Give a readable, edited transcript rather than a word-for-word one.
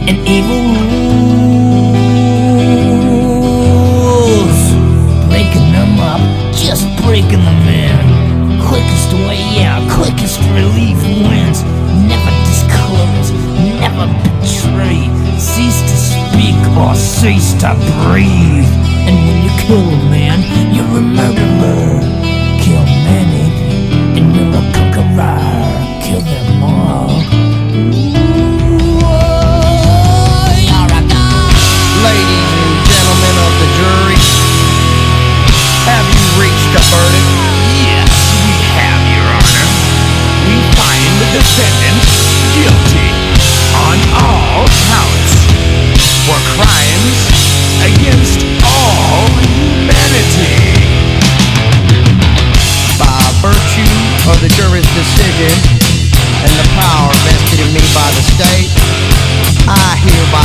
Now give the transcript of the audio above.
and evil rules. Breaking them up, just breaking them in. Quickest way out, quickest relief wins. Never disclose, never betray. Cease to speak or cease to breathe. And when you kill a man, you're a murderer. Kill many, and you're a conqueror. Kill them all. Ladies and gentlemen of the jury, have you reached a verdict? Yes, we have, Your Honor. We find the defendant guilty on all counts for crimes against all humanity. By virtue of the jury's decision and the power vested in me by the state, I hereby